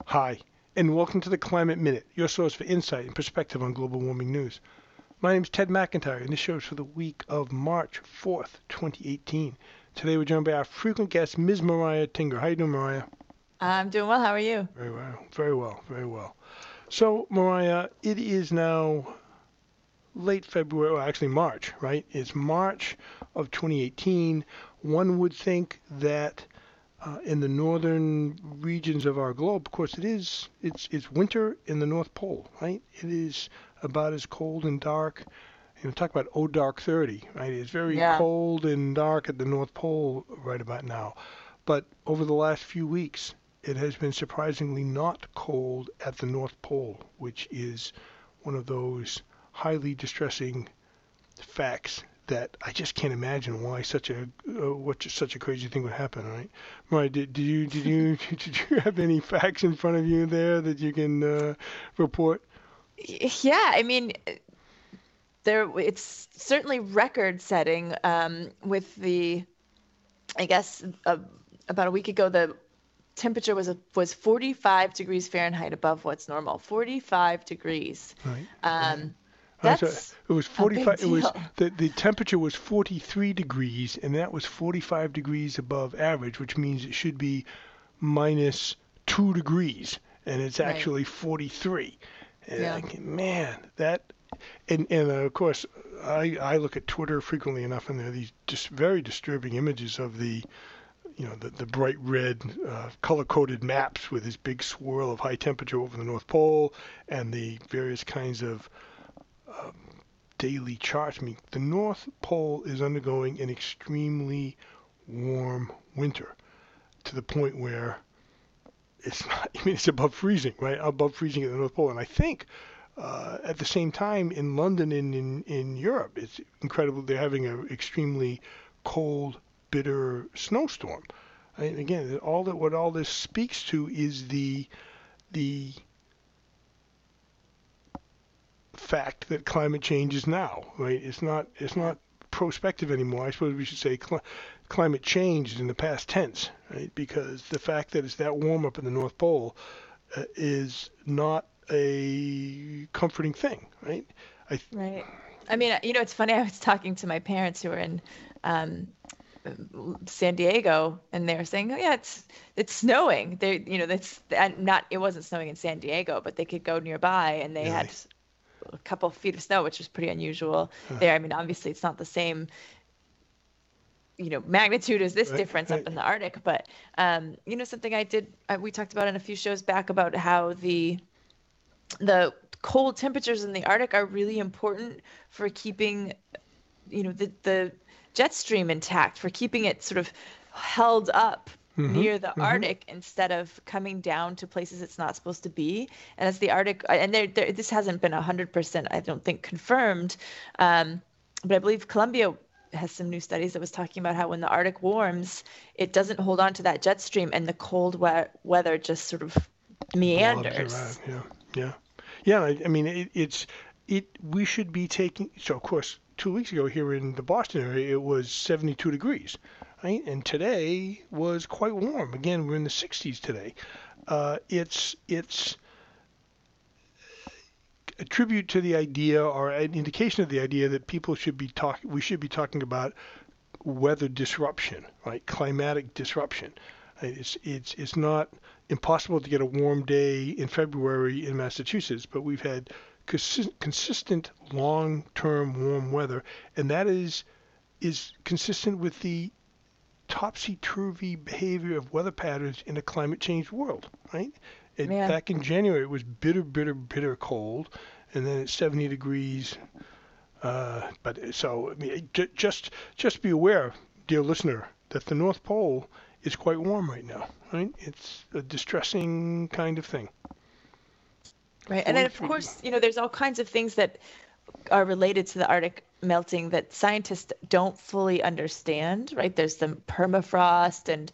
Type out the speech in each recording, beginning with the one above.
Hi, and welcome to the Climate Minute, your source for insight and perspective on global warming news. My name is Ted McIntyre, and this show is for the week of March 4th, 2018. Today we're joined by our frequent guest, Ms. Mariah Tinger. How you doing, Mariah? I'm doing well. How are you? Very well, very well, very well. So, Mariah, it is now late February, or actually March, right? It's March of 2018. One would think that in the northern regions of our globe, of course, it's winter in the North Pole, right? It is about as cold and dark. Talk about oh dark 30, right? It's very Yeah. cold and dark at the North Pole right about now. But over the last few weeks, it has been surprisingly not cold at the North Pole, which is one of those highly distressing facts that I just can't imagine why such a crazy thing would happen, right? Right? Did you have any facts in front of you there that you can report? Yeah, I mean, it's certainly record setting with I guess about a week ago, the temperature was 45 degrees Fahrenheit above what's normal. 45 degrees. Right, right. Um, So that's it was a big 45. It was deal. the temperature was 43 degrees, and that was 45 degrees above average, which means it should be minus 2 degrees, and it's Right. actually 43. And I Yeah. can, man, that and of course, I look at Twitter frequently enough, and there are these just very disturbing images of the bright red color-coded maps with this big swirl of high temperature over the North Pole and the various kinds of um, daily charts. I mean, the North Pole is undergoing an extremely warm winter to the point where it's not, I mean, it's above freezing, right? Above freezing at the North Pole. And I think at the same time in London and in Europe, it's incredible. They're having an extremely cold, bitter snowstorm. And again, what all this speaks to is the fact that climate change is now, right? It's not prospective anymore. I suppose we should say climate change is in the past tense, right? Because the fact that it's that warm up in the North Pole is not a comforting thing, right? I Right. I mean, it's funny. I was talking to my parents who are in um, San Diego, and they were saying, "Oh yeah, it's snowing." That's not. It wasn't snowing in San Diego, but they could go nearby, and they had really, a couple feet of snow, which was pretty unusual uh, there. I mean, obviously, it's not the same, magnitude as this right, difference up right, in the Arctic, but something we talked about in a few shows back about how the cold temperatures in the Arctic are really important for keeping, the jet stream intact, for keeping it sort of held up mm-hmm, near the mm-hmm, Arctic instead of coming down to places it's not supposed to be. And as the Arctic, and this hasn't been 100%, I don't think, confirmed, but I believe Columbia has some new studies that was talking about how when the Arctic warms, it doesn't hold on to that jet stream, and the cold weather just sort of blobs around, meanders. yeah, yeah, yeah. I mean, it. We should be taking. So of course, 2 weeks ago here in the Boston area, it was 72 degrees, right? And today was quite warm. Again, we're in the 60s today. It's a tribute to the idea or an indication of the idea that we should be talking about weather disruption, right? Climatic disruption. It's not impossible to get a warm day in February in Massachusetts, but we've had consistent long-term warm weather, and that is consistent with the topsy-turvy behavior of weather patterns in a climate change world, right? Yeah. Back in January, it was bitter, bitter, bitter cold, and then it's 70 degrees. But so, I mean, just be aware, dear listener, that the North Pole is quite warm right now, right? It's a distressing kind of thing. Right. And then, of 43. course, there's all kinds of things that are related to the Arctic melting that scientists don't fully understand, right? There's the permafrost and,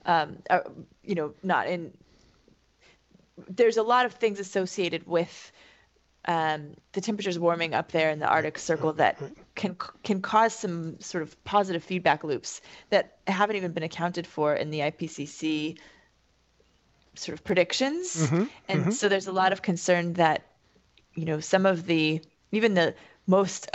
not in, there's a lot of things associated with the temperatures warming up there in the Right, Arctic right, Circle that right. can cause some sort of positive feedback loops that haven't even been accounted for in the IPCC sort of predictions. Mm-hmm. And Mm-hmm. so there's a lot of concern that, some of the, even the most,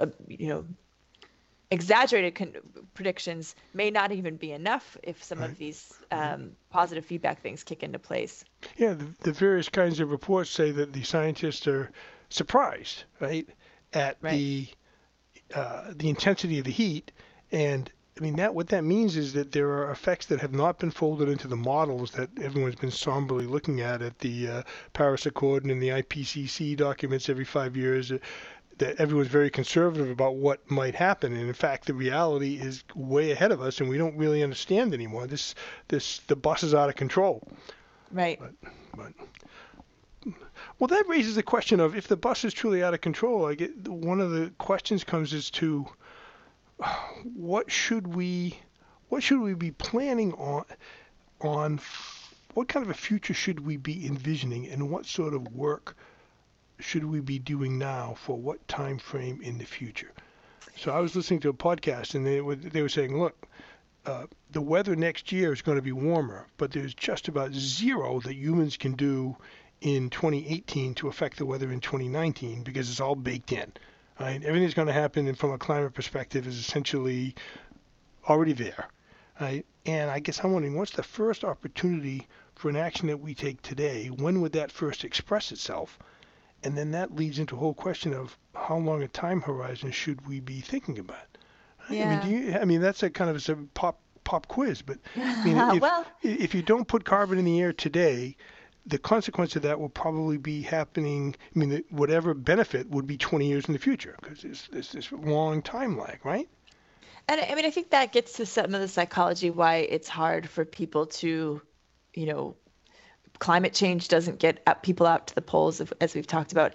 exaggerated predictions may not even be enough if some Right. of these positive feedback things kick into place. Yeah, the various kinds of reports say that the scientists are surprised, right, at Right. the intensity of the heat, and I mean that what that means is that there are effects that have not been folded into the models that everyone's been somberly looking at the Paris Accord and in the IPCC documents every 5 years. That everyone's very conservative about what might happen, and in fact, the reality is way ahead of us, and we don't really understand anymore. The bus is out of control. Right. But well, that raises the question of if the bus is truly out of control. I get one of the questions comes as to what should we be planning on what kind of a future should we be envisioning, and what sort of work should we be doing now for what time frame in the future? So I was listening to a podcast, and they were saying, look, the weather next year is going to be warmer, but there's just about zero that humans can do in 2018 to affect the weather in 2019 because it's all baked in. Right? Everything that's going to happen from a climate perspective is essentially already there. Right? And I guess I'm wondering, what's the first opportunity for an action that we take today? When would that first express itself? And then that leads into a whole question of how long a time horizon should we be thinking about? Yeah. I mean, that's a kind of a pop quiz, but I mean, if you don't put carbon in the air today, the consequence of that will probably be happening. I mean, whatever benefit would be 20 years in the future because there's this long time lag, right? And I mean, I think that gets to some of the psychology why it's hard for people to, climate change doesn't get people out to the polls, as we've talked about.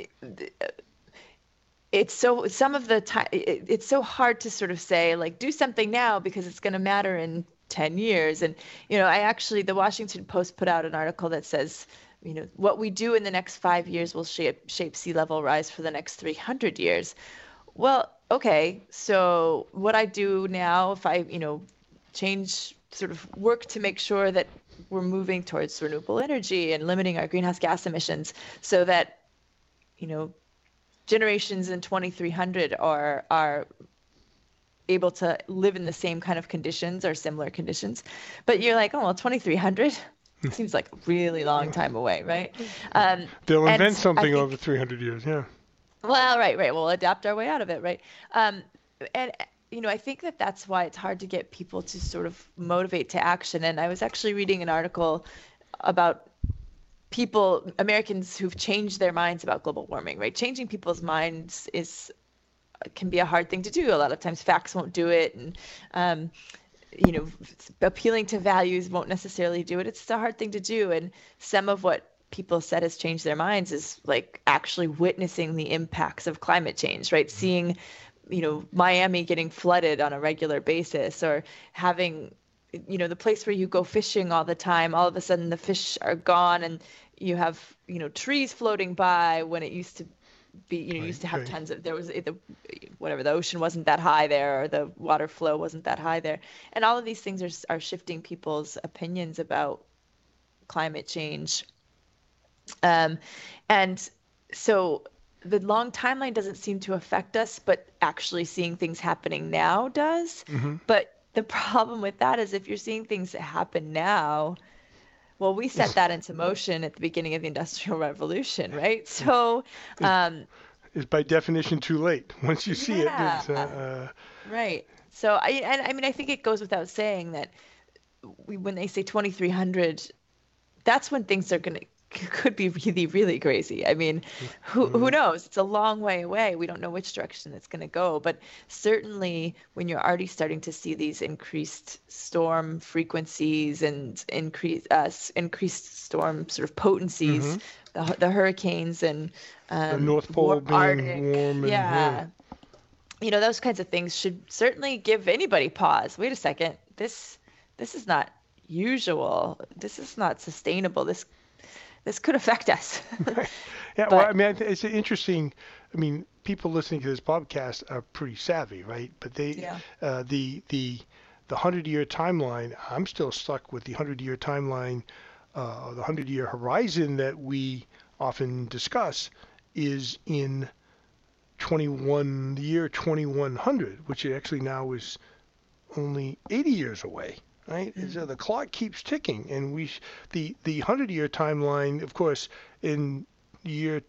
It's some of the time it's so hard to sort of say like do something now because it's going to matter in 10 years. And the Washington Post put out an article that says what we do in the next 5 years will shape sea level rise for the next 300 years. Well, okay, so what I do now, if I change, sort of work to make sure that we're moving towards renewable energy and limiting our greenhouse gas emissions so that generations in 2300 are able to live in the same kind of conditions or similar conditions. But you're like, oh, well, 2300 seems like a really long time away, right? They'll invent something over 300 years, yeah. Well, right. We'll adapt our way out of it, right? And I think that's why it's hard to get people to sort of motivate to action. And I was actually reading an article about Americans who've changed their minds about global warming, right? Changing people's minds can be a hard thing to do. A lot of times facts won't do it, and appealing to values won't necessarily do it. It's a hard thing to do. And some of what people said has changed their minds is like actually witnessing the impacts of climate change, right? Seeing, Miami getting flooded on a regular basis, or having, the place where you go fishing all the time, all of a sudden the fish are gone and you have, trees floating by when it used to be, used to have tons of, the ocean wasn't that high there, or the water flow wasn't that high there. And all of these things are shifting people's opinions about climate change. And so the long timeline doesn't seem to affect us, but actually seeing things happening now does. Mm-hmm. But the problem with that is if you're seeing things that happen now, well, we set that into motion at the beginning of the Industrial Revolution, right? So it's by definition too late. Once you see it, it's, right. So I mean, I think it goes without saying that when they say 2300, that's when things are could be really, really crazy. I mean, who knows? It's a long way away. We don't know which direction it's going to go. But certainly when you're already starting to see these increased storm frequencies and increased storm sort of potencies, the hurricanes and the North Pole being Arctic, warm. And, those kinds of things should certainly give anybody pause. Wait a second. This is not usual. This is not sustainable. This could affect us. Yeah, well, I mean, it's interesting. I mean, people listening to this podcast are pretty savvy, right? But the 100-year timeline, I'm still stuck with the 100-year timeline the 100-year horizon that we often discuss is in the year 2100, which actually now is only 80 years away, right? Mm-hmm. So the clock keeps ticking, and the 100-year timeline, of course, in the year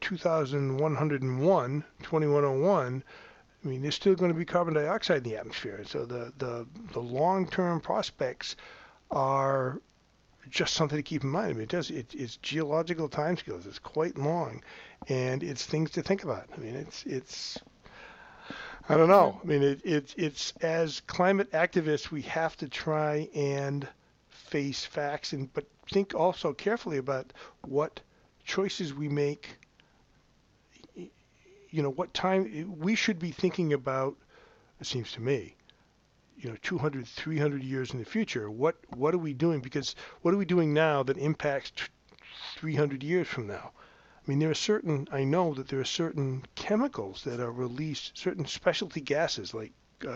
2101, I mean, there's still going to be carbon dioxide in the atmosphere. So the long-term prospects are just something to keep in mind. I mean, it's geological timescales. It's quite long, and it's things to think about. I mean, it's I don't know. I mean, it's as climate activists, we have to try and face facts, but think also carefully about what choices we make. You know, what time we should be thinking about. It seems to me, 200, 300 years in the future. What are we doing? Because what are we doing now that impacts 300 years from now? I mean, I know that there are certain chemicals that are released, certain specialty gases like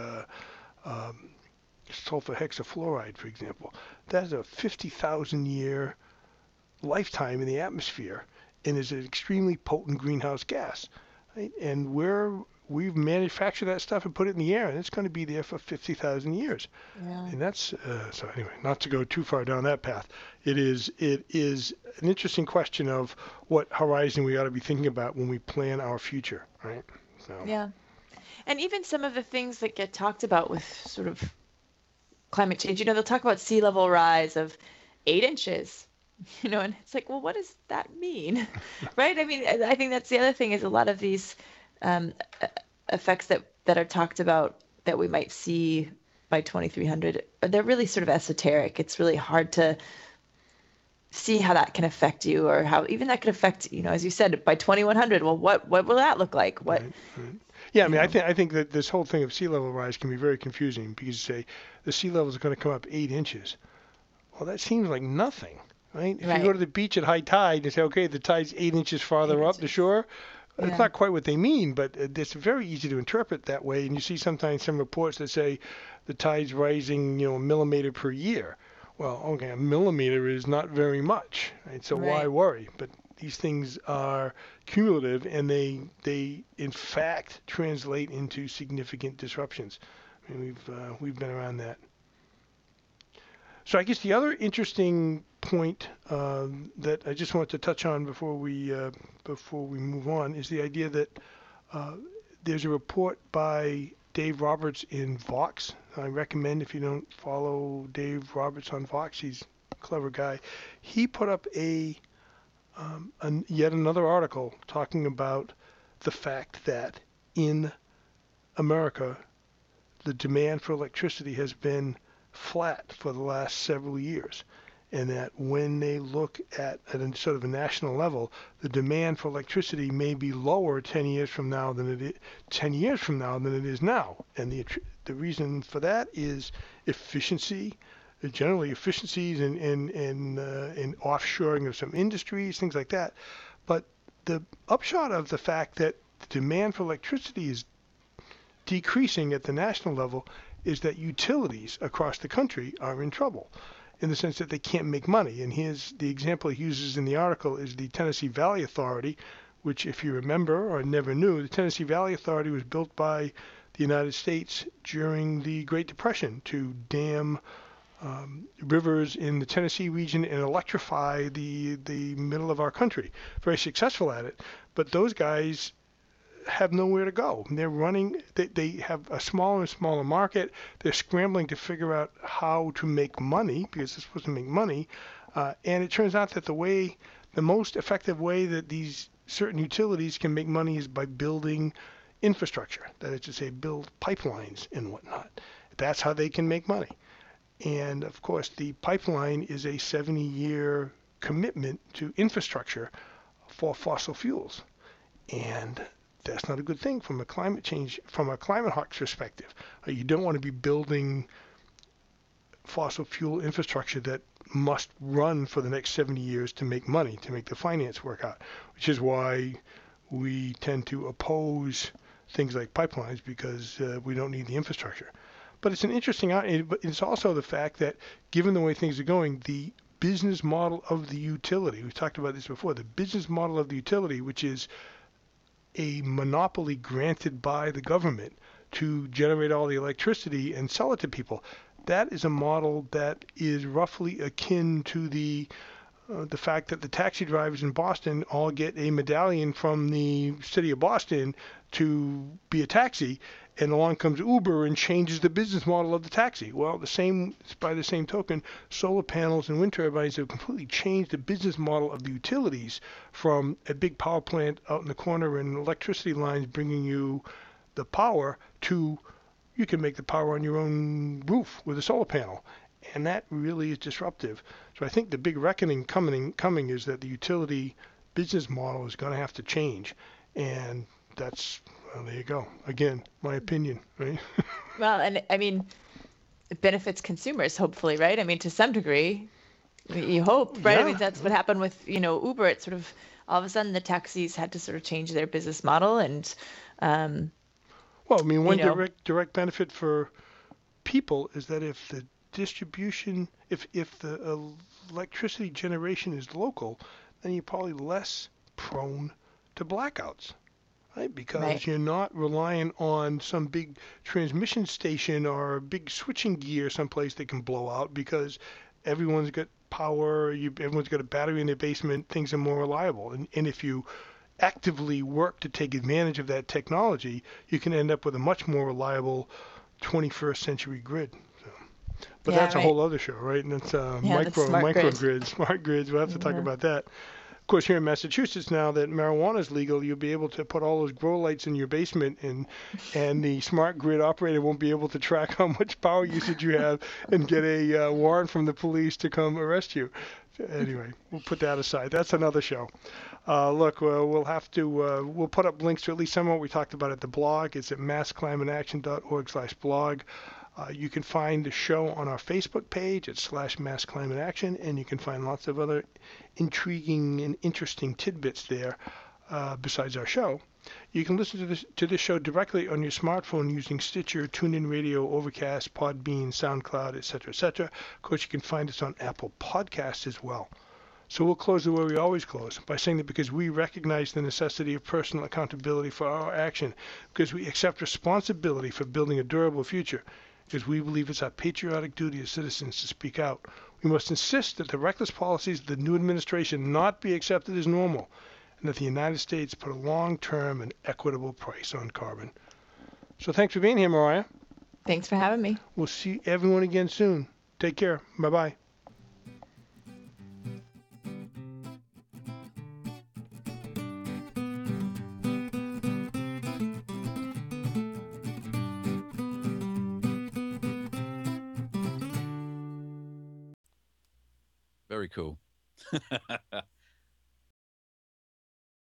sulfur hexafluoride, for example. That has a 50,000 year lifetime in the atmosphere and is an extremely potent greenhouse gas. Right? And we've manufactured that stuff and put it in the air, and it's going to be there for 50,000 years. Yeah. And that's so anyway. Not to go too far down that path. It is an interesting question of what horizon we ought to be thinking about when we plan our future, right? So. Yeah, and even some of the things that get talked about with sort of climate change. They'll talk about sea level rise of 8 inches. And it's like, well, what does that mean, right? I mean, I think that's the other thing is a lot of these effects that are talked about that we might see by 2300, they're really sort of esoteric. It's really hard to see how that can affect you, or how even that could affect, as you said, by 2100. Well, what will that look like? What? Right. Yeah, I mean, I think that this whole thing of sea level rise can be very confusing because you say the sea level is going to come up 8 inches. Well, that seems like nothing. Right? If you go to the beach at high tide and say, okay, the tide's 8 inches farther up the shore, it's not quite what they mean, but it's very easy to interpret that way. And you see sometimes some reports that say the tide's rising, a millimeter per year. Well, okay, a millimeter is not very much, right? So why worry? But these things are cumulative, and they in fact translate into significant disruptions. I mean, we've been around that. So I guess the other interesting point that I just want to touch on before we move on is the idea that there's a report by Dave Roberts in Vox. I recommend, if you don't follow Dave Roberts on Vox, he's a clever guy. He put up yet another article talking about the fact that in America the demand for electricity has been flat for the last several years, and that when they look at a sort of a national level, the demand for electricity may be lower 10 years from now than it is now. And the reason for that is efficiency, generally efficiencies in offshoring of some industries, things like that. But the upshot of the fact that the demand for electricity is decreasing at the national level is that utilities across the country are in trouble in the sense that they can't make money. And the example he uses in the article is the Tennessee Valley Authority, which, if you remember or never knew, the Tennessee Valley Authority was built by the United States during the Great Depression to dam rivers in the Tennessee region and electrify the middle of our country. Very successful at it. But those guys have nowhere to go. They're running, they have a smaller and smaller market. They're scrambling to figure out how to make money because they're supposed to make money. And it turns out that the most effective way that these certain utilities can make money is by building infrastructure. That is to say, build pipelines and whatnot. That's how they can make money. And of course, the pipeline is a 70-year commitment to infrastructure for fossil fuels. And that's not a good thing from a climate hawk's perspective. You don't want to be building fossil fuel infrastructure that must run for the next 70 years to make money, to make the finance work out, which is why we tend to oppose things like pipelines because we don't need the infrastructure. But it's an interesting, it's also the fact that given the way things are going, the business model of the utility. We've talked about this before. The business model of the utility, which is a monopoly granted by the government to generate all the electricity and sell it to people. That is a model that is roughly akin to the fact that the taxi drivers in Boston all get a medallion from the city of Boston to be a taxi, and along comes Uber and changes the business model of the taxi. Well, by the same token, solar panels and wind turbines have completely changed the business model of the utilities from a big power plant out in the corner and electricity lines bringing you the power to you can make the power on your own roof with a solar panel. And that really is disruptive. So I think the big reckoning coming is that the utility business model is going to have to change. And that's, well, there you go. Again, my opinion, right? Well, and I mean, it benefits consumers, hopefully, right? I mean, to some degree, you hope, right? I mean, that's what happened with, Uber. It sort of, all of a sudden, the taxis had to sort of change their business model. And, well, I mean, one direct benefit for people is that if the distribution, if the electricity generation is local, then you're probably less prone to blackouts, right? Because you're not relying on some big transmission station or big switching gear someplace that can blow out because everyone's got power, everyone's got a battery in their basement, things are more reliable. And if you actively work to take advantage of that technology, you can end up with a much more reliable 21st century grid. But that's a whole other show, right? And that's microgrids, smart grids. We'll have to talk about that. Of course, here in Massachusetts, now that marijuana is legal, you'll be able to put all those grow lights in your basement, and the smart grid operator won't be able to track how much power usage you have and get a warrant from the police to come arrest you. Anyway, we'll put that aside. That's another show. Look, we'll put up links to at least some of what we talked about at the blog. It's at massclimateaction.org/blog. You can find the show on our Facebook page at /massclimateaction, and you can find lots of other intriguing and interesting tidbits there besides our show. You can listen to this show directly on your smartphone using Stitcher, TuneIn Radio, Overcast, Podbean, SoundCloud, etc., etc. Of course, you can find us on Apple Podcasts as well. So we'll close the way we always close, by saying that because we recognize the necessity of personal accountability for our action, because we accept responsibility for building a durable future, because we believe it's our patriotic duty as citizens to speak out, we must insist that the reckless policies of the new administration not be accepted as normal, and that the United States put a long-term and equitable price on carbon. So thanks for being here, Mariah. Thanks for having me. We'll see everyone again soon. Take care. Bye-bye. Very cool.